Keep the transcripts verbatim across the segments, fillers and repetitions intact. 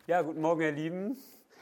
Ja, guten Morgen, ihr Lieben.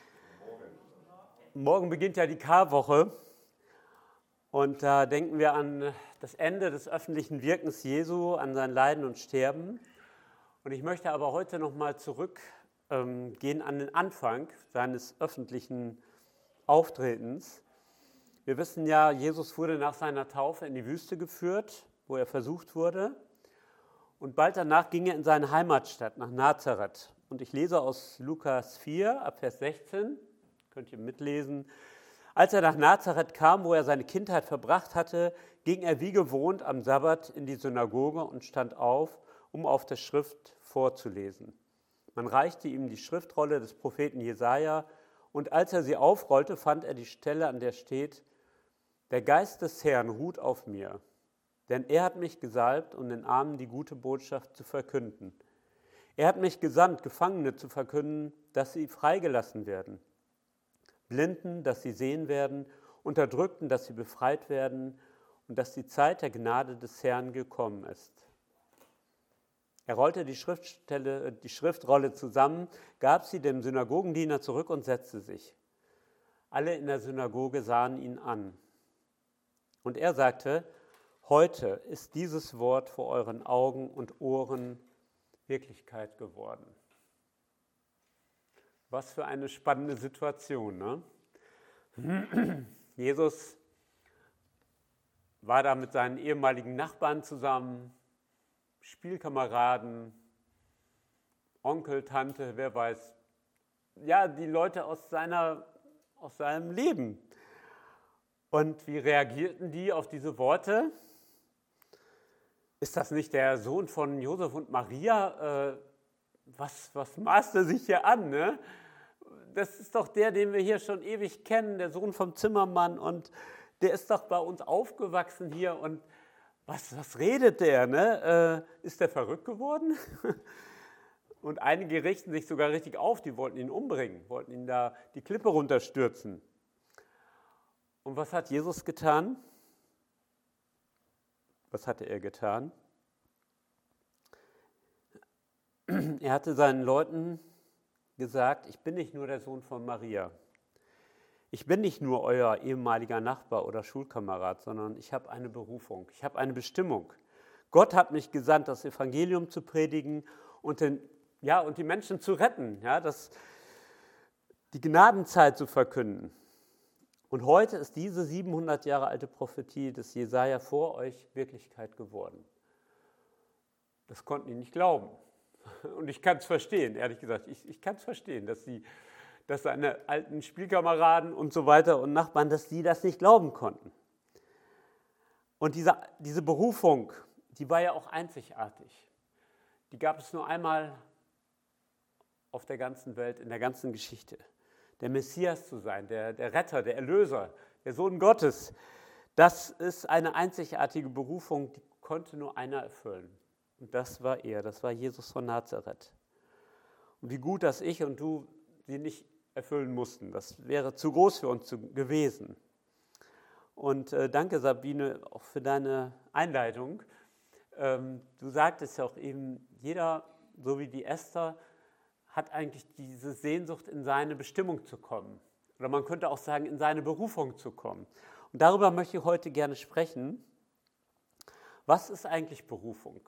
Morgen beginnt ja die Karwoche und da denken wir an das Ende des öffentlichen Wirkens Jesu, an sein Leiden und Sterben. Und ich möchte aber heute nochmal zurückgehen ähm, an den Anfang seines öffentlichen Auftretens. Wir wissen ja, Jesus wurde nach seiner Taufe in die Wüste geführt, wo er versucht wurde. Und bald danach ging er in seine Heimatstadt, nach Nazareth. Und ich lese aus Lukas vier, ab Vers sechzehn, könnt ihr mitlesen. Als er nach Nazareth kam, wo er seine Kindheit verbracht hatte, ging er wie gewohnt am Sabbat in die Synagoge und stand auf, um auf der Schrift vorzulesen. Man reichte ihm die Schriftrolle des Propheten Jesaja, und als er sie aufrollte, fand er die Stelle, an der steht: Der Geist des Herrn ruht auf mir, denn er hat mich gesalbt, um den Armen die gute Botschaft zu verkünden. Er hat mich gesandt, Gefangene zu verkünden, dass sie freigelassen werden, Blinden, dass sie sehen werden, Unterdrückten, dass sie befreit werden und dass die Zeit der Gnade des Herrn gekommen ist. Er rollte die Schriftstelle, die Schriftrolle zusammen, gab sie dem Synagogendiener zurück und setzte sich. Alle in der Synagoge sahen ihn an. Und er sagte: Heute ist dieses Wort vor euren Augen und Ohren Wirklichkeit geworden. Was für eine spannende Situation, ne? Jesus war da mit seinen ehemaligen Nachbarn zusammen, Spielkameraden, Onkel, Tante, wer weiß. Ja, die Leute aus, seiner, aus seinem Leben. Und wie reagierten die auf diese Worte? Ist das nicht der Sohn von Josef und Maria? Äh, was, was maßt er sich hier an? Ne? Das ist doch der, den wir hier schon ewig kennen, der Sohn vom Zimmermann. Und der ist doch bei uns aufgewachsen hier. Und was, was redet der? Ne? Äh, ist der verrückt geworden? Und einige richten sich sogar richtig auf. Die wollten ihn umbringen, wollten ihn da die Klippe runterstürzen. Und was hat Jesus getan? Was hatte er getan? Er hatte seinen Leuten gesagt: Ich bin nicht nur der Sohn von Maria. Ich bin nicht nur euer ehemaliger Nachbar oder Schulkamerad, sondern ich habe eine Berufung, ich habe eine Bestimmung. Gott hat mich gesandt, das Evangelium zu predigen und, den, ja, und die Menschen zu retten, ja, das, die Gnadenzeit zu verkünden. Und heute ist diese siebenhundert Jahre alte Prophetie des Jesaja vor euch Wirklichkeit geworden. Das konnten die nicht glauben. Und ich kann es verstehen, ehrlich gesagt. Ich, ich kann es verstehen, dass, die, dass seine alten Spielkameraden und so weiter und Nachbarn, dass die das nicht glauben konnten. Und diese, diese Berufung, die war ja auch einzigartig. Die gab es nur einmal auf der ganzen Welt, in der ganzen Geschichte. Der Messias zu sein, der, der Retter, der Erlöser, der Sohn Gottes, das ist eine einzigartige Berufung, die konnte nur einer erfüllen. Und das war er, das war Jesus von Nazareth. Und wie gut, dass ich und du sie nicht erfüllen mussten. Das wäre zu groß für uns gewesen. Und äh, danke, Sabine, auch für deine Einleitung. Ähm, du sagtest ja auch eben, jeder, so wie die Esther, hat eigentlich diese Sehnsucht, in seine Bestimmung zu kommen. Oder man könnte auch sagen, in seine Berufung zu kommen. Und darüber möchte ich heute gerne sprechen. Was ist eigentlich Berufung?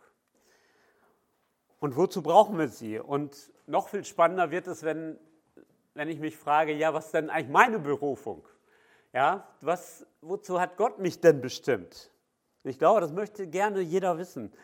Und wozu brauchen wir sie? Und noch viel spannender wird es, wenn, wenn ich mich frage, ja, was ist denn eigentlich meine Berufung? Ja, was, wozu hat Gott mich denn bestimmt? Ich glaube, das möchte gerne jeder wissen.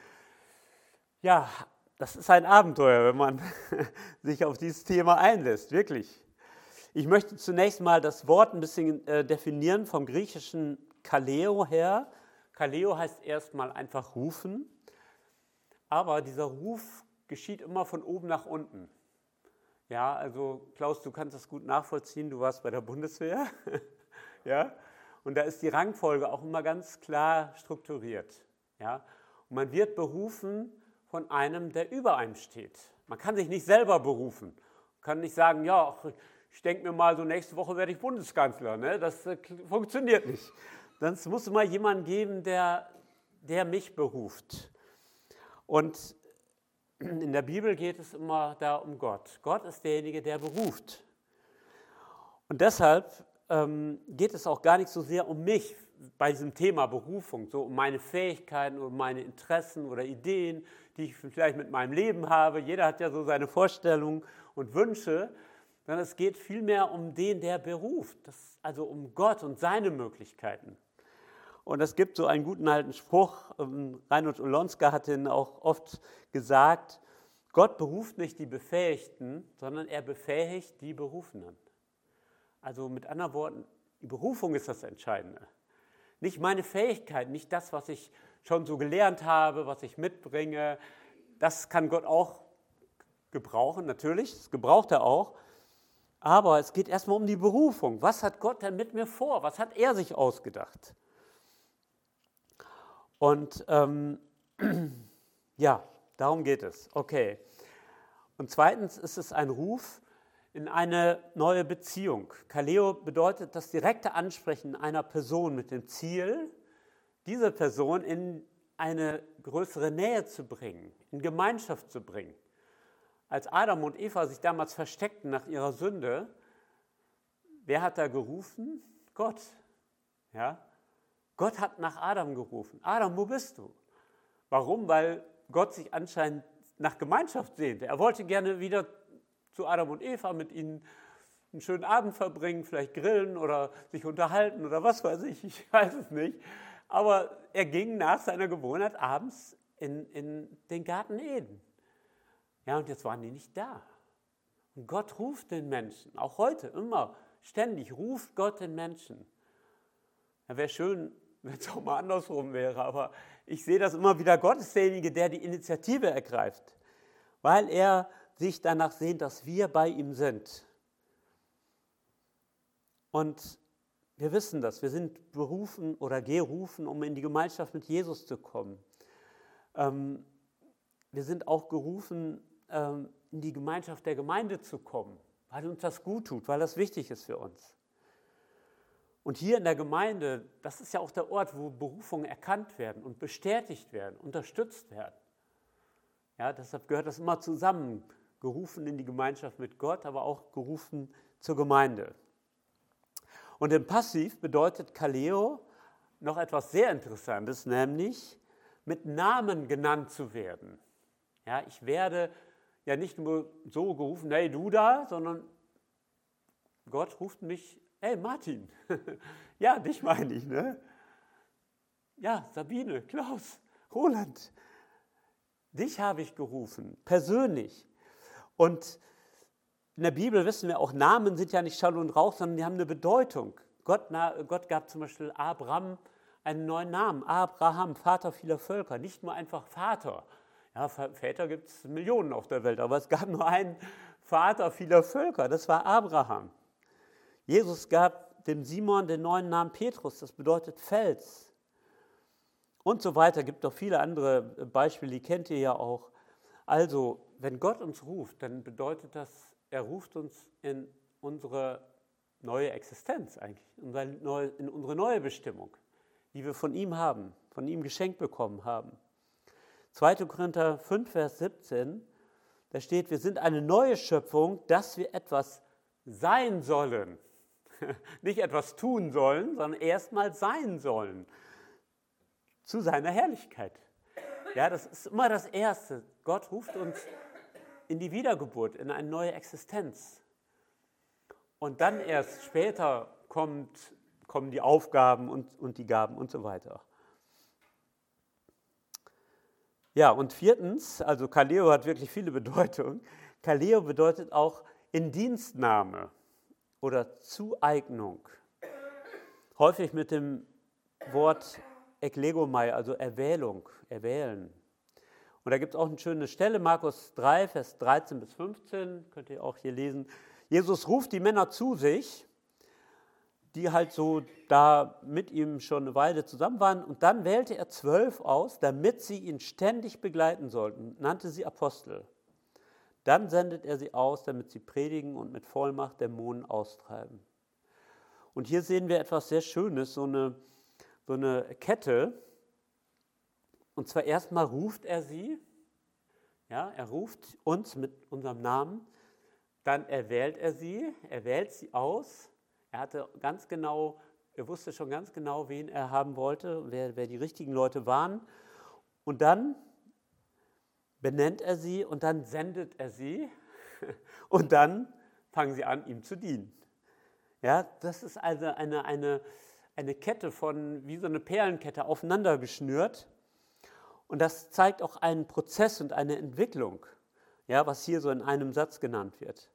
Ja, das ist ein Abenteuer, wenn man sich auf dieses Thema einlässt, wirklich. Ich möchte zunächst mal das Wort ein bisschen äh, definieren, vom griechischen Kaleo her. Kaleo heißt erstmal einfach rufen, aber dieser Ruf geschieht immer von oben nach unten. Ja, also Klaus, du kannst das gut nachvollziehen, du warst bei der Bundeswehr. Ja, und da ist die Rangfolge auch immer ganz klar strukturiert. Ja, und man wird berufen von einem, der über einem steht. Man kann sich nicht selber berufen. Man kann nicht sagen, ja, ich denke mir mal, so nächste Woche werde ich Bundeskanzler. Ne? Das äh, funktioniert nicht. Es muss immer jemanden geben, der, der mich beruft. Und in der Bibel geht es immer da um Gott. Gott ist derjenige, der beruft. Und deshalb ähm, geht es auch gar nicht so sehr um mich bei diesem Thema Berufung, so um meine Fähigkeiten oder meine Interessen oder Ideen, die ich vielleicht mit meinem Leben habe. Jeder hat ja so seine Vorstellungen und Wünsche, sondern es geht vielmehr um den, der beruft, das, also um Gott und seine Möglichkeiten. Und es gibt so einen guten alten Spruch, Reinhold Olonska hat ihn auch oft gesagt, Gott beruft nicht die Befähigten, sondern er befähigt die Berufenen. Also mit anderen Worten, die Berufung ist das Entscheidende. Nicht meine Fähigkeit, nicht das, was ich schon so gelernt habe, was ich mitbringe. Das kann Gott auch gebrauchen, natürlich, das gebraucht er auch. Aber es geht erstmal um die Berufung. Was hat Gott denn mit mir vor? Was hat er sich ausgedacht? Und ähm, ja, darum geht es. Okay. Und zweitens ist es ein Ruf in eine neue Beziehung. Kaleo bedeutet das direkte Ansprechen einer Person mit dem Ziel, diese Person in eine größere Nähe zu bringen, in Gemeinschaft zu bringen. Als Adam und Eva sich damals versteckten nach ihrer Sünde, wer hat da gerufen? Gott. Ja? Gott hat nach Adam gerufen. Adam, wo bist du? Warum? Weil Gott sich anscheinend nach Gemeinschaft sehnte. Er wollte gerne wieder zu Adam und Eva, mit ihnen einen schönen Abend verbringen, vielleicht grillen oder sich unterhalten oder was weiß ich, ich weiß es nicht. Aber er ging nach seiner Gewohnheit abends in, in den Garten Eden. Ja, und jetzt waren die nicht da. Und Gott ruft den Menschen, auch heute, immer, ständig ruft Gott den Menschen. Ja, wäre schön, wenn es auch mal andersrum wäre, aber ich sehe das immer wieder, Gott ist derjenige, der die Initiative ergreift, weil er sich danach sehnt, dass wir bei ihm sind. Und wir wissen das, wir sind berufen oder gerufen, um in die Gemeinschaft mit Jesus zu kommen. Ähm, wir sind auch gerufen, ähm, in die Gemeinschaft der Gemeinde zu kommen, weil uns das gut tut, weil das wichtig ist für uns. Und hier in der Gemeinde, das ist ja auch der Ort, wo Berufungen erkannt werden und bestätigt werden, unterstützt werden. Ja, deshalb gehört das immer zusammen, gerufen in die Gemeinschaft mit Gott, aber auch gerufen zur Gemeinde. Und im Passiv bedeutet Kaleo noch etwas sehr Interessantes, nämlich mit Namen genannt zu werden. Ja, ich werde ja nicht nur so gerufen, hey du da, sondern Gott ruft mich, hey Martin, ja, dich meine ich, ne? Ja, Sabine, Klaus, Roland, dich habe ich gerufen, persönlich. Und in der Bibel wissen wir auch, Namen sind ja nicht Schall und Rauch, sondern die haben eine Bedeutung. Gott, na, Gott gab zum Beispiel Abraham einen neuen Namen, Abraham, Vater vieler Völker, nicht nur einfach Vater. Ja, Väter gibt es Millionen auf der Welt, aber es gab nur einen Vater vieler Völker, das war Abraham. Jesus gab dem Simon den neuen Namen Petrus, das bedeutet Fels. Und so weiter, gibt noch viele andere Beispiele, die kennt ihr ja auch. Also, wenn Gott uns ruft, dann bedeutet das, er ruft uns in unsere neue Existenz eigentlich, in unsere neue Bestimmung, die wir von ihm haben, von ihm geschenkt bekommen haben. zweiter Korinther fünf, Vers siebzehn, da steht, wir sind eine neue Schöpfung, dass wir etwas sein sollen. Nicht etwas tun sollen, sondern erstmal sein sollen. Zu seiner Herrlichkeit. Ja, das ist immer das Erste. Gott ruft uns in die Wiedergeburt, in eine neue Existenz. Und dann erst später kommt, kommen die Aufgaben und, und die Gaben und so weiter. Ja, und viertens, also Kaleo hat wirklich viele Bedeutungen. Kaleo bedeutet auch Indienstnahme oder Zueignung. Häufig mit dem Wort Eklegomai, also Erwählung, erwählen. Und da gibt es auch eine schöne Stelle, Markus drei, Vers dreizehn bis fünfzehn, könnt ihr auch hier lesen. Jesus ruft die Männer zu sich, die halt so da mit ihm schon eine Weile zusammen waren. Und dann wählte er zwölf aus, damit sie ihn ständig begleiten sollten, nannte sie Apostel. Dann sendet er sie aus, damit sie predigen und mit Vollmacht Dämonen austreiben. Und hier sehen wir etwas sehr Schönes, so eine, so eine Kette. Und zwar erstmal ruft er sie, Ja, er ruft uns mit unserem Namen, dann erwählt er sie, er wählt sie aus. Er hatte ganz genau, er wusste schon ganz genau, wen er haben wollte, wer, wer die richtigen Leute waren. Und dann benennt er sie und dann sendet er sie und dann fangen sie an, ihm zu dienen. Ja, das ist also eine, eine, eine Kette von, wie so eine Perlenkette aufeinander geschnürt. Und das zeigt auch einen Prozess und eine Entwicklung, ja, was hier so in einem Satz genannt wird.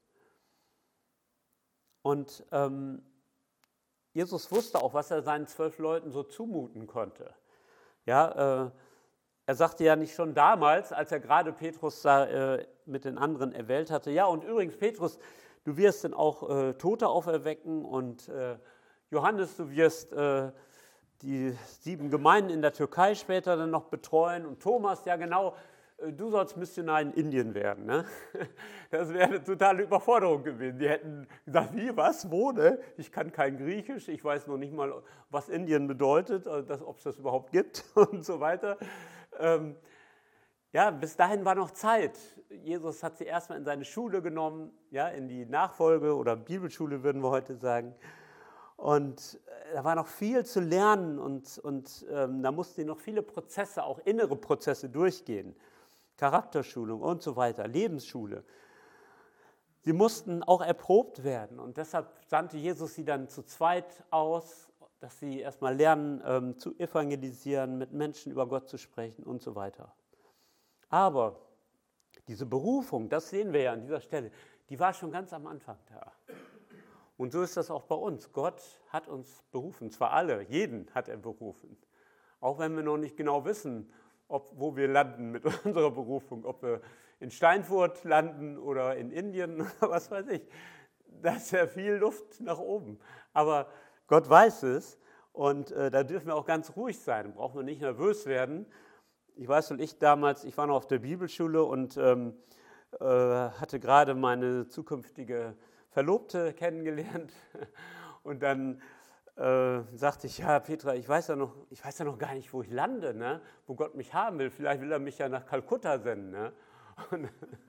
Und ähm, Jesus wusste auch, was er seinen zwölf Leuten so zumuten konnte. Ja, äh, er sagte ja nicht schon damals, als er gerade Petrus da, äh, mit den anderen erwählt hatte, ja, und übrigens, Petrus, du wirst dann auch äh, Tote auferwecken und äh, Johannes, du wirst äh, die sieben Gemeinden in der Türkei später dann noch betreuen und Thomas, ja genau, äh, du sollst Missionar in Indien werden. Ne? Das wäre eine totale Überforderung gewesen. Die hätten gesagt, wie, was, wo, ne? Ich kann kein Griechisch, ich weiß noch nicht mal, was Indien bedeutet, also das, ob es das überhaupt gibt und so weiter. Ähm, ja, bis dahin war noch Zeit. Jesus hat sie erstmal in seine Schule genommen, ja, in die Nachfolge oder Bibelschule würden wir heute sagen. Und äh, da war noch viel zu lernen und, und ähm, da mussten noch viele Prozesse, auch innere Prozesse durchgehen. Charakterschulung und so weiter, Lebensschule. Sie mussten auch erprobt werden und deshalb sandte Jesus sie dann zu zweit aus, dass sie erstmal lernen ähm, zu evangelisieren, mit Menschen über Gott zu sprechen und so weiter. Aber diese Berufung, das sehen wir ja an dieser Stelle, die war schon ganz am Anfang da. Und so ist das auch bei uns. Gott hat uns berufen, zwar alle, jeden hat er berufen. Auch wenn wir noch nicht genau wissen, ob, wo wir landen mit unserer Berufung, ob wir in Steinfurt landen oder in Indien oder was weiß ich. Da ist ja viel Luft nach oben. Aber Gott weiß es und äh, da dürfen wir auch ganz ruhig sein, da brauchen wir nicht nervös werden. Ich weiß und ich damals, ich war noch auf der Bibelschule und ähm, äh, hatte gerade meine zukünftige Verlobte kennengelernt und dann äh, sagte ich, ja Petra, ich weiß ja noch, ich weiß ja noch gar nicht, wo ich lande, ne? Wo Gott mich haben will, vielleicht will er mich ja nach Kalkutta senden. Ne? Und,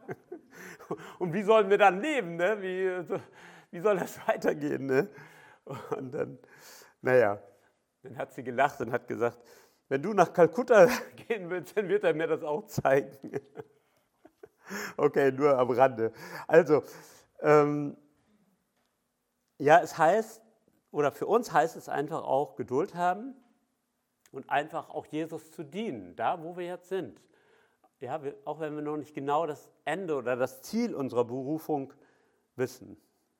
und wie sollen wir dann leben, ne? wie, wie soll das weitergehen? Ne? Und dann, naja, dann hat sie gelacht und hat gesagt, wenn du nach Kalkutta gehen willst, dann wird er mir das auch zeigen. Okay, nur am Rande. Also, ähm, ja, es heißt, oder für uns heißt es einfach auch Geduld haben und einfach auch Jesus zu dienen, da wo wir jetzt sind. Ja, wir, auch wenn wir noch nicht genau das Ende oder das Ziel unserer Berufung wissen.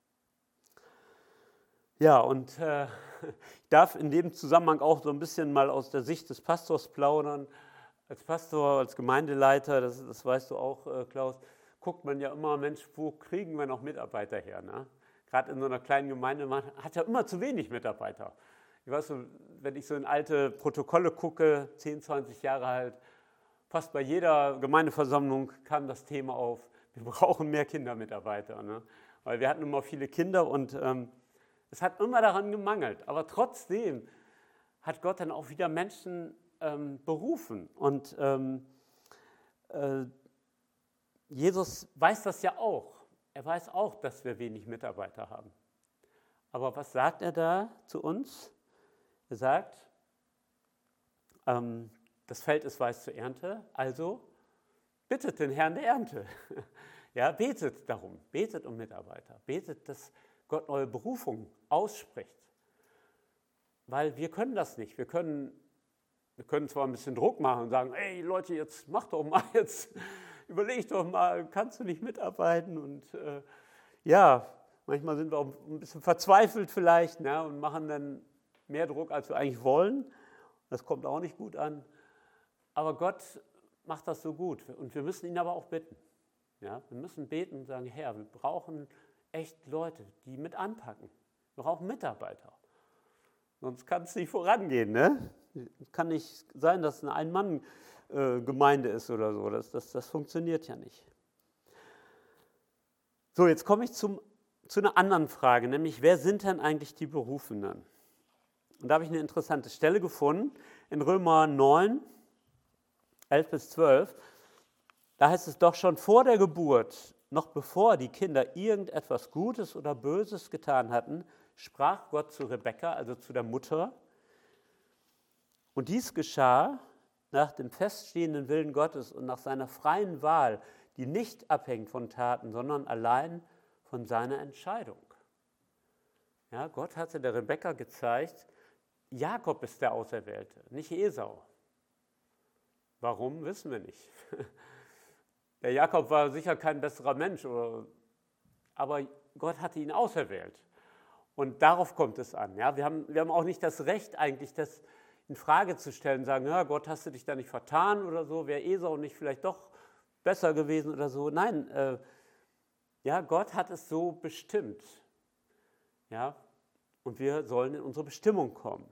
Ja, und äh, ich darf in dem Zusammenhang auch so ein bisschen mal aus der Sicht des Pastors plaudern. Als Pastor, als Gemeindeleiter, das, das weißt du auch, äh, Klaus, guckt man ja immer, Mensch, wo kriegen wir noch Mitarbeiter her? Ne? Gerade in so einer kleinen Gemeinde, man hat ja immer zu wenig Mitarbeiter. Ich weiß so, wenn ich so in alte Protokolle gucke, zehn, zwanzig Jahre alt, fast bei jeder Gemeindeversammlung kam das Thema auf, wir brauchen mehr Kindermitarbeiter. Ne? Weil wir hatten immer viele Kinder und ähm, es hat immer daran gemangelt. Aber trotzdem hat Gott dann auch wieder Menschen ähm, berufen. Und ähm, äh, Jesus weiß das ja auch. Er weiß auch, dass wir wenig Mitarbeiter haben. Aber was sagt er da zu uns? Er sagt, ähm, das Feld ist weiß zur Ernte, also bittet den Herrn der Ernte. Ja, betet darum, betet um Mitarbeiter, betet, dass Gott neue Berufung ausspricht. Weil wir können das nicht. Wir können, wir können zwar ein bisschen Druck machen und sagen, ey Leute, jetzt mach doch mal, jetzt überleg doch mal, kannst du nicht mitarbeiten? Und äh, ja, manchmal sind wir auch ein bisschen verzweifelt vielleicht, ne, und machen dann mehr Druck, als wir eigentlich wollen. Das kommt auch nicht gut an. Aber Gott macht das so gut und wir müssen ihn aber auch bitten. Ja, wir müssen beten und sagen, Herr, wir brauchen echt Leute, die mit anpacken. Wir brauchen Mitarbeiter. Sonst kann es nicht vorangehen. Ne? Es kann nicht sein, dass eine Ein-Mann-Gemeinde ist oder so. Das, das, das funktioniert ja nicht. So, jetzt komme ich zum, zu einer anderen Frage, nämlich wer sind denn eigentlich die Berufenen? Und da habe ich eine interessante Stelle gefunden in Römer neun, elf bis zwölf. Da heißt es doch schon vor der Geburt, noch bevor die Kinder irgendetwas Gutes oder Böses getan hatten, sprach Gott zu Rebekka, also zu der Mutter. Und dies geschah nach dem feststehenden Willen Gottes und nach seiner freien Wahl, die nicht abhängt von Taten, sondern allein von seiner Entscheidung. Ja, Gott hatte der Rebekka gezeigt, Jakob ist der Auserwählte, nicht Esau. Warum, wissen wir nicht. Der Jakob war sicher kein besserer Mensch, aber Gott hatte ihn auserwählt. Und darauf kommt es an. Ja? Wir haben, wir haben auch nicht das Recht eigentlich, das in Frage zu stellen, sagen, ja, Gott, hast du dich da nicht vertan oder so, wäre Esau nicht vielleicht doch besser gewesen oder so. Nein, äh, ja, Gott hat es so bestimmt. Ja? Und wir sollen in unsere Bestimmung kommen.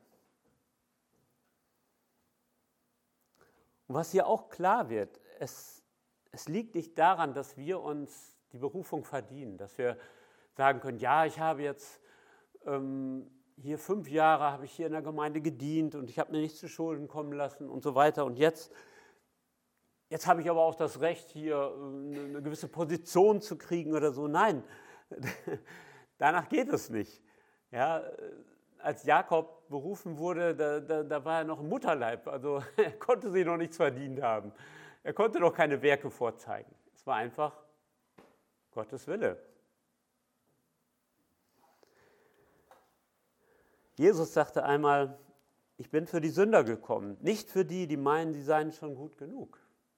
Und was hier auch klar wird, es, es liegt nicht daran, dass wir uns die Berufung verdienen, dass wir sagen können, ja, ich habe jetzt ähm, hier fünf Jahre, habe ich hier in der Gemeinde gedient und ich habe mir nichts zu Schulden kommen lassen und so weiter. Und jetzt, jetzt habe ich aber auch das Recht, hier äh, eine gewisse Position zu kriegen oder so. Nein, danach geht es nicht. Ja, als Jakob berufen wurde, da, da, da war er noch im Mutterleib, also er konnte sich noch nichts verdient haben. Er konnte noch keine Werke vorzeigen. Es war einfach Gottes Wille. Jesus sagte einmal, ich bin für die Sünder gekommen, nicht für die, die meinen, sie seien schon gut genug.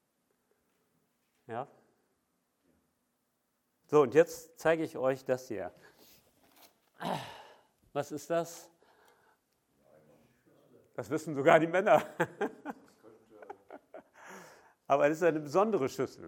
Ja? So, und jetzt zeige ich euch das hier. Was ist das? Das wissen sogar die Männer. Aber es ist eine besondere Schüssel.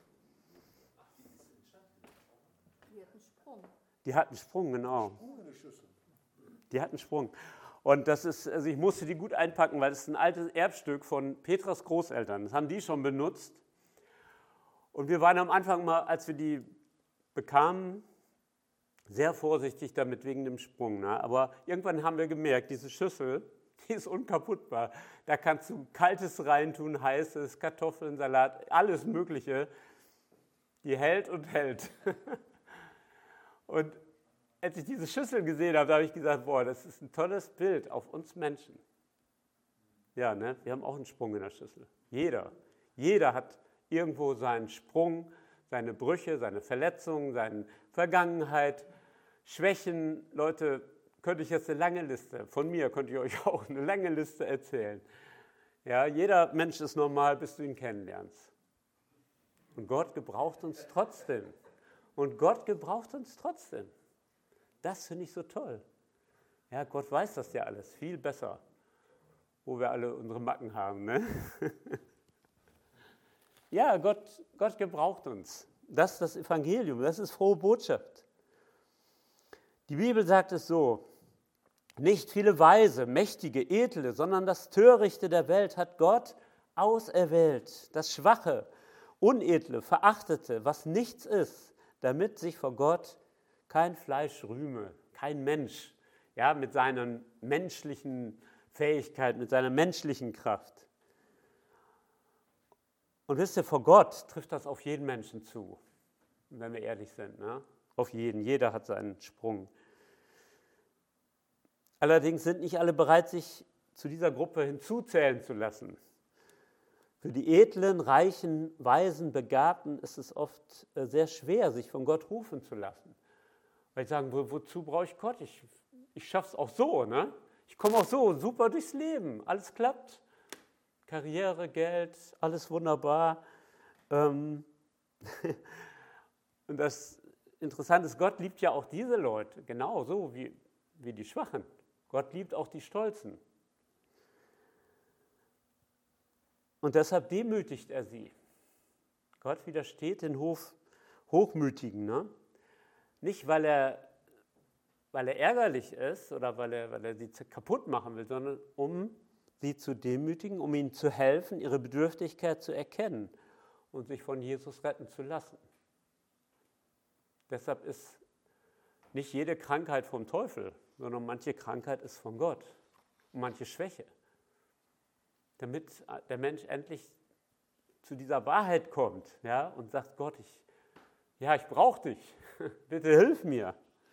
Die hat einen Sprung. Die hat einen Sprung, genau. Die hat einen Sprung. Und das ist, also ich musste die gut einpacken, weil es ist ein altes Erbstück von Petras Großeltern. Das haben die schon benutzt. Und wir waren am Anfang mal, als wir die bekamen, sehr vorsichtig damit wegen dem Sprung. Ne? Aber irgendwann haben wir gemerkt, diese Schüssel, die ist unkaputtbar. Da kannst du Kaltes reintun, Heißes, Kartoffeln, Salat, alles Mögliche. Die hält und hält. Und als ich diese Schüssel gesehen habe, habe ich gesagt, boah, das ist ein tolles Bild auf uns Menschen. Ja, ne? Wir haben auch einen Sprung in der Schüssel. Jeder. Jeder hat irgendwo seinen Sprung, seine Brüche, seine Verletzungen, seine Vergangenheit, Schwächen. Leute, könnte ich jetzt eine lange Liste, von mir könnte ich euch auch eine lange Liste erzählen. Ja, jeder Mensch ist normal, bis du ihn kennenlernst. Und Gott gebraucht uns trotzdem. Und Gott gebraucht uns trotzdem. Das finde ich so toll. Ja, Gott weiß das ja alles viel besser, wo wir alle unsere Macken haben. Ne? Ja, Gott, Gott gebraucht uns. Das ist das Evangelium, das ist frohe Botschaft. Die Bibel sagt es so, nicht viele Weise, Mächtige, Edle, sondern das Törichte der Welt hat Gott auserwählt, das Schwache, Unedle, Verachtete, was nichts ist, damit sich vor Gott kein Fleisch rühme, kein Mensch, ja, mit seinen menschlichen Fähigkeiten, mit seiner menschlichen Kraft. Und wisst ihr, vor Gott trifft das auf jeden Menschen zu, wenn wir ehrlich sind, ne? Auf jeden, jeder hat seinen Sprung. Allerdings sind nicht alle bereit, sich zu dieser Gruppe hinzuzählen zu lassen. Für die edlen, reichen, weisen, Begabten ist es oft sehr schwer, sich von Gott rufen zu lassen. Weil sie sagen, wo, wozu brauche ich Gott? Ich, ich schaffe es auch so, ne? Ich komme auch so super durchs Leben, alles klappt. Karriere, Geld, alles wunderbar. Ähm Und das Interessante ist, Gott liebt ja auch diese Leute, genauso wie, wie die Schwachen. Gott liebt auch die Stolzen. Und deshalb demütigt er sie. Gott widersteht den Hof, Hochmütigen. Ne? Nicht, weil er, weil er ärgerlich ist oder weil er, weil er sie kaputt machen will, sondern um sie zu demütigen, um ihnen zu helfen, ihre Bedürftigkeit zu erkennen und sich von Jesus retten zu lassen. Deshalb ist nicht jede Krankheit vom Teufel, sondern manche Krankheit ist von Gott und manche Schwäche. Damit der Mensch endlich zu dieser Wahrheit kommt, ja, und sagt, Gott, ich, ja, ich brauche dich, bitte hilf mir.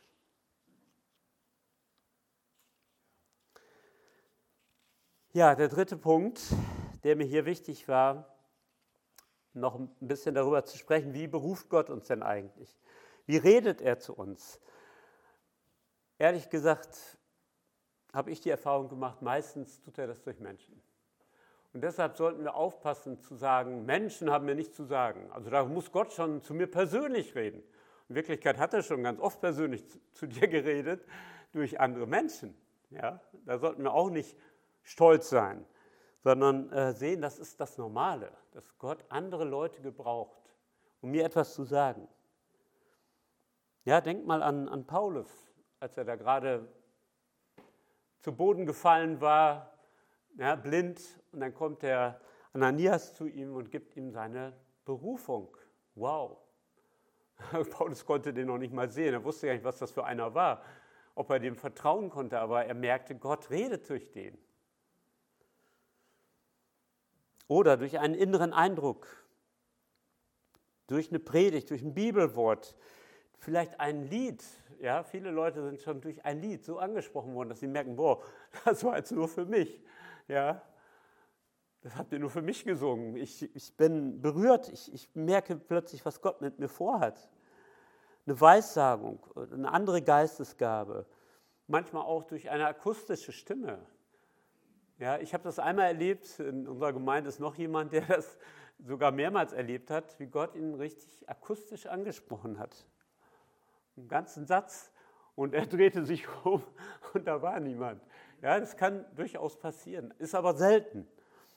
Ja, der dritte Punkt, der mir hier wichtig war, noch ein bisschen darüber zu sprechen, wie beruft Gott uns denn eigentlich? Wie redet er zu uns? Ehrlich gesagt habe ich die Erfahrung gemacht, meistens tut er das durch Menschen. Und deshalb sollten wir aufpassen zu sagen, Menschen haben mir nichts zu sagen. Also da muss Gott schon zu mir persönlich reden. In Wirklichkeit hat er schon ganz oft persönlich zu, zu dir geredet durch andere Menschen. Ja? Da sollten wir auch nicht stolz sein, sondern äh, sehen, das ist das Normale, dass Gott andere Leute gebraucht, um mir etwas zu sagen. Ja, denk mal an, an Paulus, als er da gerade zu Boden gefallen war, ja, blind, und dann kommt der Ananias zu ihm und gibt ihm seine Berufung. Wow. Paulus konnte den noch nicht mal sehen, er wusste gar nicht, was das für einer war, ob er dem vertrauen konnte, aber er merkte, Gott redet durch den. Oder durch einen inneren Eindruck, durch eine Predigt, durch ein Bibelwort, vielleicht ein Lied. Ja, viele Leute sind schon durch ein Lied so angesprochen worden, dass sie merken, boah, das war jetzt nur für mich. Ja, das habt ihr nur für mich gesungen. Ich, ich bin berührt, ich, ich merke plötzlich, was Gott mit mir vorhat. Eine Weissagung, eine andere Geistesgabe, manchmal auch durch eine akustische Stimme. Ja, ich habe das einmal erlebt, in unserer Gemeinde ist noch jemand, der das sogar mehrmals erlebt hat, wie Gott ihn richtig akustisch angesprochen hat. Einen ganzen Satz, und er drehte sich um und da war niemand. Ja, das kann durchaus passieren, ist aber selten.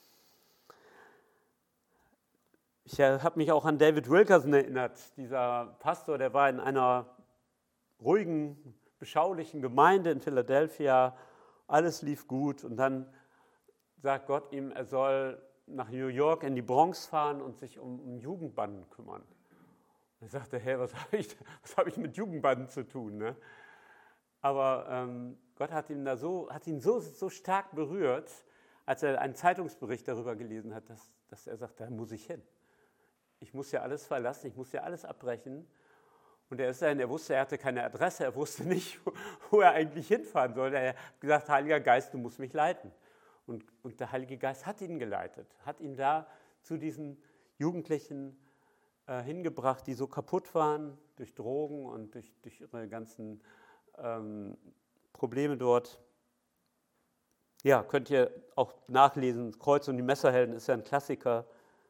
Ich habe mich auch an David Wilkerson erinnert, dieser Pastor, der war in einer ruhigen, beschaulichen Gemeinde in Philadelphia, alles lief gut und dann sagt Gott ihm, er soll nach New York in die Bronx fahren und sich um, um Jugendbanden kümmern. Und er sagte, hey, was habe ich, was hab ich mit Jugendbanden zu tun? Ne? Aber ähm, Gott hat ihn, da so, hat ihn so, so stark berührt, als er einen Zeitungsbericht darüber gelesen hat, dass, dass er sagt, da muss ich hin. Ich muss ja alles verlassen, ich muss ja alles abbrechen. Und er ist dann, er wusste, er hatte keine Adresse, er wusste nicht, wo, wo er eigentlich hinfahren sollte. Er hat gesagt, Heiliger Geist, du musst mich leiten. Und, und der Heilige Geist hat ihn geleitet, hat ihn da zu diesen Jugendlichen äh, hingebracht, die so kaputt waren durch Drogen und durch, durch ihre ganzen ähm, Probleme dort. Ja, könnt ihr auch nachlesen, Kreuz und die Messerhelden ist ja ein Klassiker.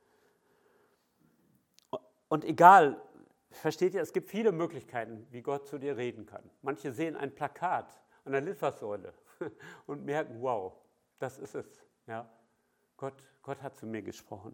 Und egal, versteht ihr, es gibt viele Möglichkeiten, wie Gott zu dir reden kann. Manche sehen ein Plakat an der Litfaßsäule und merken, wow, das ist es. Ja. Gott, Gott hat zu mir gesprochen.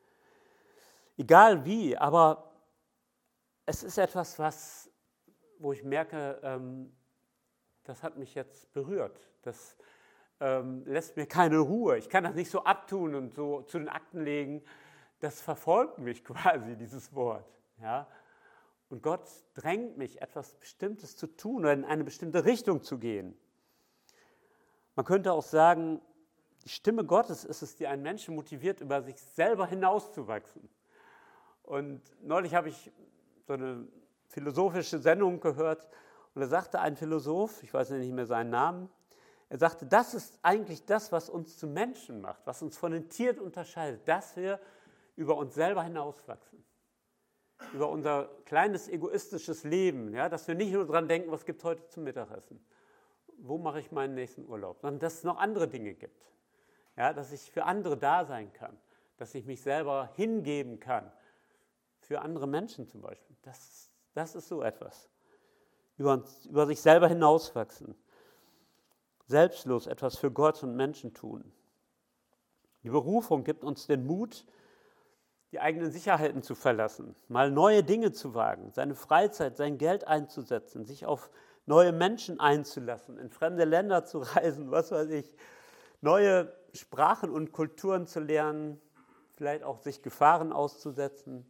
Egal wie, aber es ist etwas, was, wo ich merke, ähm, das hat mich jetzt berührt. Das ähm, lässt mir keine Ruhe. Ich kann das nicht so abtun und so zu den Akten legen. Das verfolgt mich quasi, dieses Wort. Ja. Und Gott drängt mich, etwas Bestimmtes zu tun oder in eine bestimmte Richtung zu gehen. Man könnte auch sagen, die Stimme Gottes ist es, die einen Menschen motiviert, über sich selber hinauszuwachsen. Und neulich habe ich so eine philosophische Sendung gehört und da sagte ein Philosoph, ich weiß nicht mehr seinen Namen, er sagte, das ist eigentlich das, was uns zu Menschen macht, was uns von den Tieren unterscheidet, dass wir über uns selber hinauswachsen. Über unser kleines egoistisches Leben, ja, dass wir nicht nur daran denken, was gibt es heute zum Mittagessen, wo mache ich meinen nächsten Urlaub, sondern dass es noch andere Dinge gibt. Ja, dass ich für andere da sein kann, dass ich mich selber hingeben kann, für andere Menschen zum Beispiel. Das, das ist so etwas. Über, über sich selber hinauswachsen. Selbstlos etwas für Gott und Menschen tun. Die Berufung gibt uns den Mut, die eigenen Sicherheiten zu verlassen, mal neue Dinge zu wagen, seine Freizeit, sein Geld einzusetzen, sich auf neue Menschen einzulassen, in fremde Länder zu reisen, was weiß ich, neue Sprachen und Kulturen zu lernen, vielleicht auch sich Gefahren auszusetzen.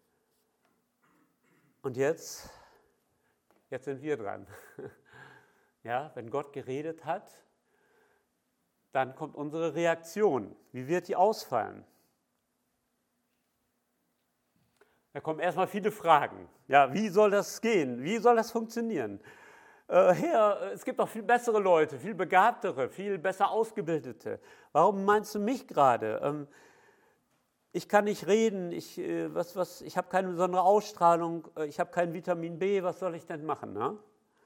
Und jetzt, jetzt sind wir dran. Ja, wenn Gott geredet hat, dann kommt unsere Reaktion. Wie wird die ausfallen? Da kommen erstmal viele Fragen. Ja, wie soll das gehen? Wie soll das funktionieren? Äh, Herr, es gibt doch viel bessere Leute, viel begabtere, viel besser ausgebildete. Warum meinst du mich gerade? Ähm, ich kann nicht reden, ich, äh, was, was, ich habe keine besondere Ausstrahlung, äh, ich habe kein Vitamin B, was soll ich denn machen? Ne?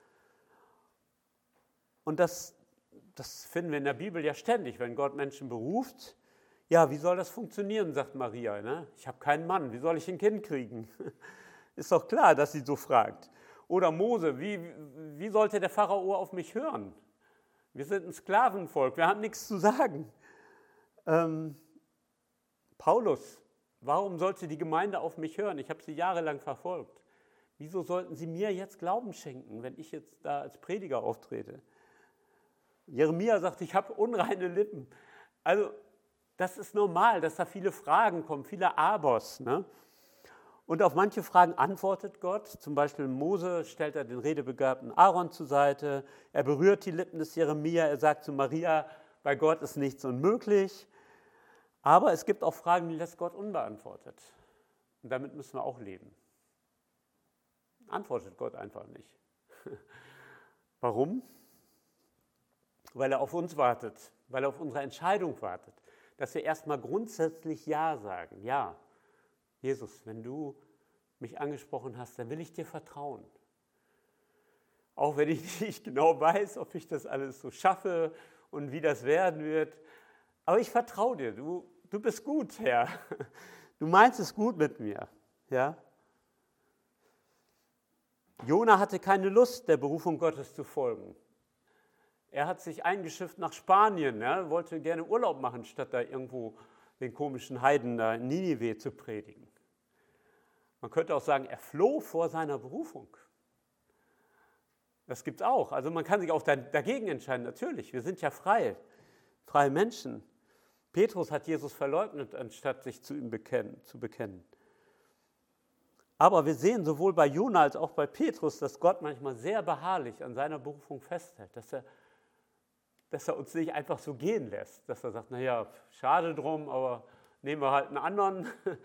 Und das, das finden wir in der Bibel ja ständig, wenn Gott Menschen beruft. Ja, wie soll das funktionieren, sagt Maria. Ne? Ich habe keinen Mann, wie soll ich ein Kind kriegen? Ist doch klar, dass sie so fragt. Oder Mose, wie, wie sollte der Pharao auf mich hören? Wir sind ein Sklavenvolk, wir haben nichts zu sagen. Ähm, Paulus, warum sollte die Gemeinde auf mich hören? Ich habe sie jahrelang verfolgt. Wieso sollten sie mir jetzt Glauben schenken, wenn ich jetzt da als Prediger auftrete? Jeremia sagt, ich habe unreine Lippen. Also das ist normal, dass da viele Fragen kommen, viele Abers. Ne? Und auf manche Fragen antwortet Gott. Zum Beispiel Mose stellt er den redebegabten Aaron zur Seite. Er berührt die Lippen des Jeremia. Er sagt zu Maria, bei Gott ist nichts unmöglich. Aber es gibt auch Fragen, die lässt Gott unbeantwortet. Und damit müssen wir auch leben. Antwortet Gott einfach nicht. Warum? Weil er auf uns wartet, weil er auf unsere Entscheidung wartet. Dass wir erstmal grundsätzlich Ja sagen. Ja, Jesus, wenn du mich angesprochen hast, dann will ich dir vertrauen. Auch wenn ich nicht genau weiß, ob ich das alles so schaffe und wie das werden wird. Aber ich vertraue dir, du, du bist gut, Herr. Du meinst es gut mit mir. Ja? Jona hatte keine Lust, der Berufung Gottes zu folgen. Er hat sich eingeschifft nach Spanien, ja, wollte gerne Urlaub machen, statt da irgendwo den komischen Heiden da in Ninive zu predigen. Man könnte auch sagen, er floh vor seiner Berufung. Das gibt es auch. Also man kann sich auch dagegen entscheiden, natürlich. Wir sind ja frei, freie Menschen. Petrus hat Jesus verleugnet, anstatt sich zu ihm bekennen, zu bekennen. Aber wir sehen sowohl bei Jona als auch bei Petrus, dass Gott manchmal sehr beharrlich an seiner Berufung festhält, dass er, dass er uns nicht einfach so gehen lässt, dass er sagt, naja, schade drum, aber nehmen wir halt einen anderen.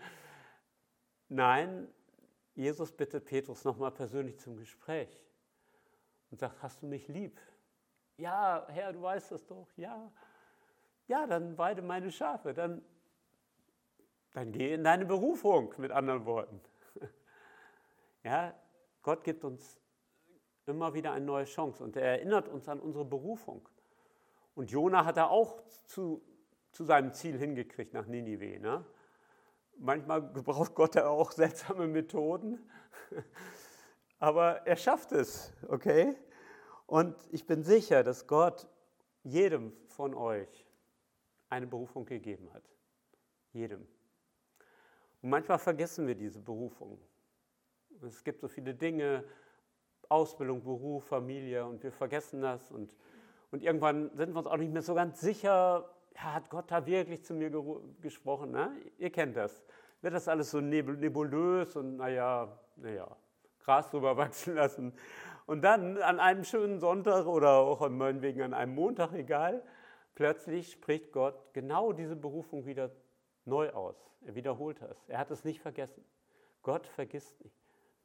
Nein, Jesus bittet Petrus nochmal persönlich zum Gespräch und sagt, hast du mich lieb? Ja, Herr, du weißt das doch, ja. Ja, dann weide meine Schafe, dann, dann geh in deine Berufung, mit anderen Worten. Ja, Gott gibt uns immer wieder eine neue Chance und er erinnert uns an unsere Berufung. Und Jona hat er auch zu, zu seinem Ziel hingekriegt nach Ninive. Ne? Manchmal gebraucht Gott ja auch seltsame Methoden, aber er schafft es, okay? Und ich bin sicher, dass Gott jedem von euch eine Berufung gegeben hat. Jedem. Und manchmal vergessen wir diese Berufung. Es gibt so viele Dinge, Ausbildung, Beruf, Familie und wir vergessen das und, und irgendwann sind wir uns auch nicht mehr so ganz sicher, ja, hat Gott da wirklich zu mir geru- gesprochen? Ne? Ihr kennt das. Wird das alles so nebulös und naja, naja, Gras drüber wachsen lassen. Und dann an einem schönen Sonntag oder auch meinetwegen an einem Montag, egal, plötzlich spricht Gott genau diese Berufung wieder neu aus. Er wiederholt das. Er hat es nicht vergessen. Gott vergisst nicht.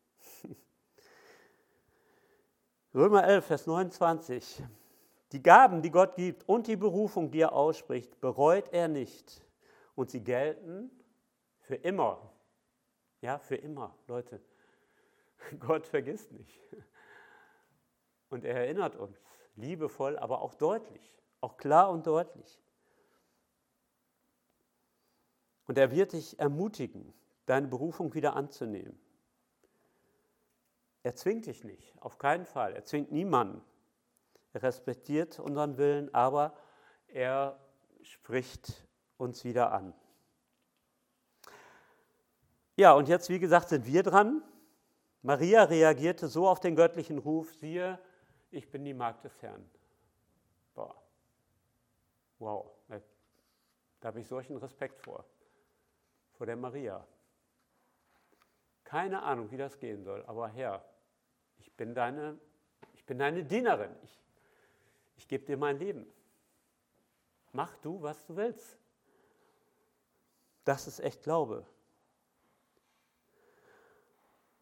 Römer elf, Vers neunundzwanzig. Die Gaben, die Gott gibt und die Berufung, die er ausspricht, bereut er nicht. Und sie gelten für immer. Ja, für immer, Leute. Gott vergisst nicht. Und er erinnert uns, liebevoll, aber auch deutlich, auch klar und deutlich. Und er wird dich ermutigen, deine Berufung wieder anzunehmen. Er zwingt dich nicht, auf keinen Fall. Er zwingt niemanden. Er respektiert unseren Willen, aber er spricht uns wieder an. Ja, und jetzt, wie gesagt, sind wir dran. Maria reagierte so auf den göttlichen Ruf, siehe, ich bin die Magd des Herrn. Boah. Wow, da habe ich solchen Respekt vor, vor der Maria. Keine Ahnung, wie das gehen soll, aber Herr, ich bin deine, ich bin deine Dienerin. Ich, ich gebe dir mein Leben. Mach du, was du willst. Das ist echt Glaube.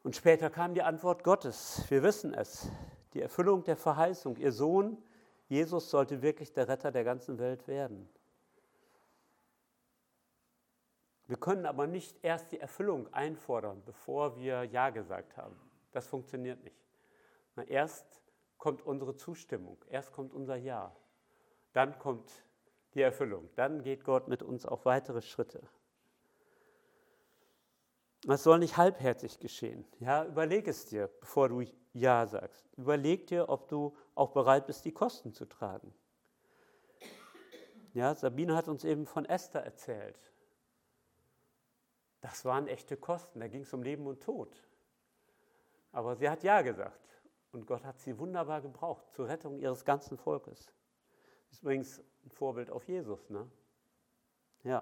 Und später kam die Antwort Gottes. Wir wissen es. Die Erfüllung der Verheißung. Ihr Sohn Jesus sollte wirklich der Retter der ganzen Welt werden. Wir können aber nicht erst die Erfüllung einfordern, bevor wir Ja gesagt haben. Das funktioniert nicht. Na, erst kommt unsere Zustimmung, erst kommt unser Ja. Dann kommt die Erfüllung. Dann geht Gott mit uns auf weitere Schritte. Das soll nicht halbherzig geschehen. Ja, überleg es dir, bevor du Ja sagst. Überleg dir, ob du auch bereit bist, die Kosten zu tragen. Ja, Sabine hat uns eben von Esther erzählt. Das waren echte Kosten, da ging es um Leben und Tod. Aber sie hat Ja gesagt und Gott hat sie wunderbar gebraucht zur Rettung ihres ganzen Volkes. Das ist übrigens ein Vorbild auf Jesus, ne? Ja.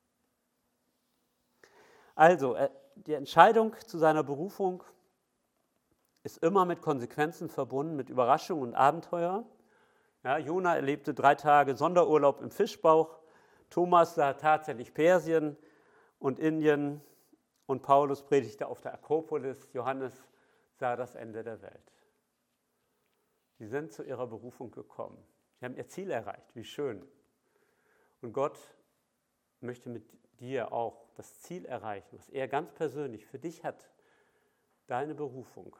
Also, die Entscheidung zu seiner Berufung ist immer mit Konsequenzen verbunden, mit Überraschung und Abenteuer. Ja, Jona erlebte drei Tage Sonderurlaub im Fischbauch, Thomas sah tatsächlich Persien und Indien und Paulus predigte auf der Akropolis, Johannes sah das Ende der Welt. Sie sind zu ihrer Berufung gekommen. Sie haben ihr Ziel erreicht, wie schön. Und Gott möchte mit dir auch das Ziel erreichen, was er ganz persönlich für dich hat, deine Berufung.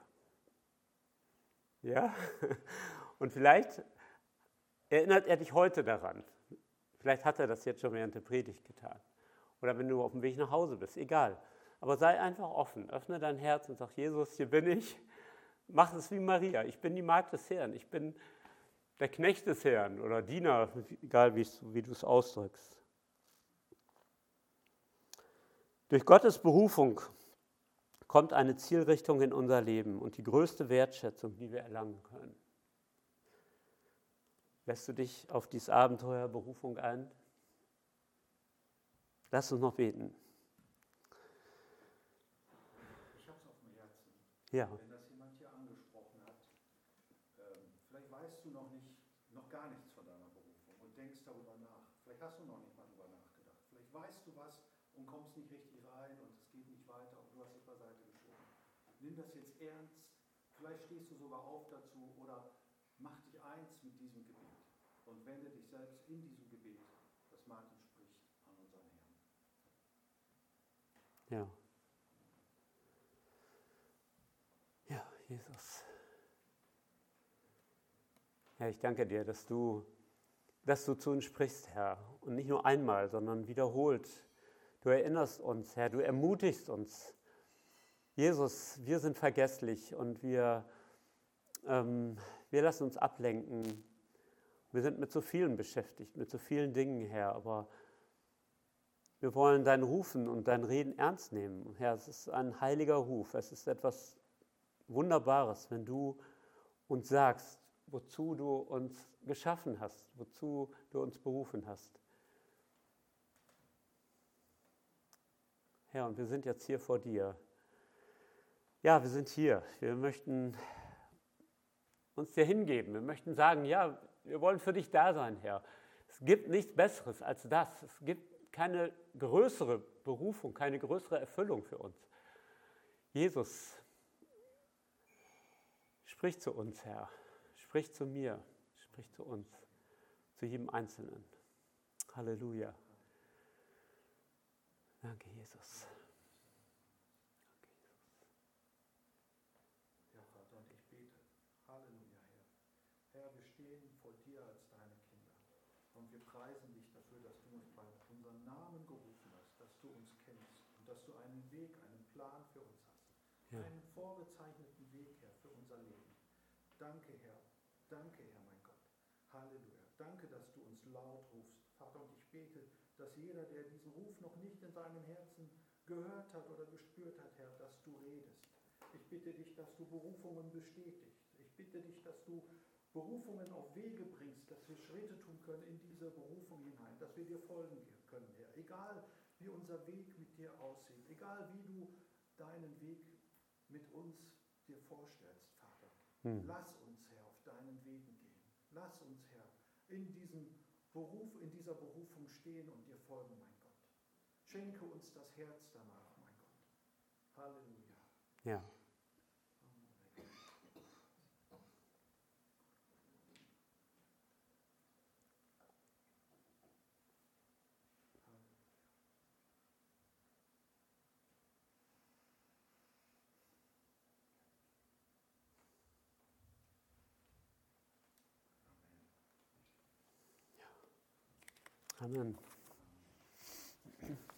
Ja? Und vielleicht erinnert er dich heute daran. Vielleicht hat er das jetzt schon während der Predigt getan. Oder wenn du auf dem Weg nach Hause bist, egal. Aber sei einfach offen, öffne dein Herz und sag, Jesus, hier bin ich. Mach es wie Maria, ich bin die Magd des Herrn, ich bin der Knecht des Herrn oder Diener, egal wie, wie du es ausdrückst. Durch Gottes Berufung kommt eine Zielrichtung in unser Leben und die größte Wertschätzung, die wir erlangen können. Lässt du dich auf dieses Abenteuer Berufung ein? Lass uns noch beten. Ich habe es auf dem Herzen. Ja. Wenn das jemand hier angesprochen hat, ähm, vielleicht weißt du noch nicht, noch gar nichts von deiner Berufung und denkst darüber nach. Vielleicht hast du noch nicht mal darüber nachgedacht. Vielleicht weißt du was und kommst nicht richtig rein und es geht nicht weiter und du hast es beiseite geschoben. Nimm das jetzt ernst. Vielleicht stehst du sogar auf dazu oder mach dich eins mit diesem Gebet und wende dich selbst in diesem Gebet, das Martin spricht, an unseren Herrn. Ja. Ja, Jesus. Ja, ich danke dir, dass du, dass du zu uns sprichst, Herr. Und nicht nur einmal, sondern wiederholt. Du erinnerst uns, Herr, du ermutigst uns. Jesus, wir sind vergesslich und wir, ähm, wir lassen uns ablenken. Wir sind mit so vielen beschäftigt, mit so vielen Dingen, Herr, aber wir wollen dein Rufen und dein Reden ernst nehmen. Herr, es ist ein heiliger Ruf. Es ist etwas Wunderbares, wenn du uns sagst, wozu du uns geschaffen hast, wozu du uns berufen hast. Herr, und wir sind jetzt hier vor dir. Ja, wir sind hier. Wir möchten uns dir hingeben. Wir möchten sagen, ja, wir wollen für dich da sein, Herr. Es gibt nichts Besseres als das. Es gibt keine größere Berufung, keine größere Erfüllung für uns. Jesus, sprich zu uns, Herr. Sprich zu mir. Sprich zu uns. Zu jedem Einzelnen. Halleluja. Danke, Jesus. Ja, Vater, und ich bete. Halleluja, Herr. Herr, wir stehen vor dir als deine Kinder. Und wir preisen dich dafür, dass du uns bei unserem Namen gerufen hast, dass du uns kennst und dass du einen Weg, einen Plan für uns hast. Ja. Einen vorgezeichneten Weg, Herr, für unser Leben. Danke, Herr. Danke, Herr, mein Gott. Halleluja. Danke, dass du uns laut rufst. Vater, und ich bete, dass jeder, der diesen Ruf noch nicht in seinem Herzen gehört hat oder gespürt hat, Herr, dass du redest. Ich bitte dich, dass du Berufungen bestätigst. Ich bitte dich, dass du Berufungen auf Wege bringst, dass wir Schritte tun können in diese Berufung hinein, dass wir dir folgen können, Herr. Egal, wie unser Weg mit dir aussieht, egal, wie du deinen Weg mit uns dir vorstellst, Vater. Hm. Lass uns, Herr, auf deinen Wegen gehen. Lass uns, Herr, in diesem Beruf, in dieser Berufung stehen und dir folgen, mein Gott. Schenke uns das Herz danach, mein Gott. Halleluja. Ja, Amen.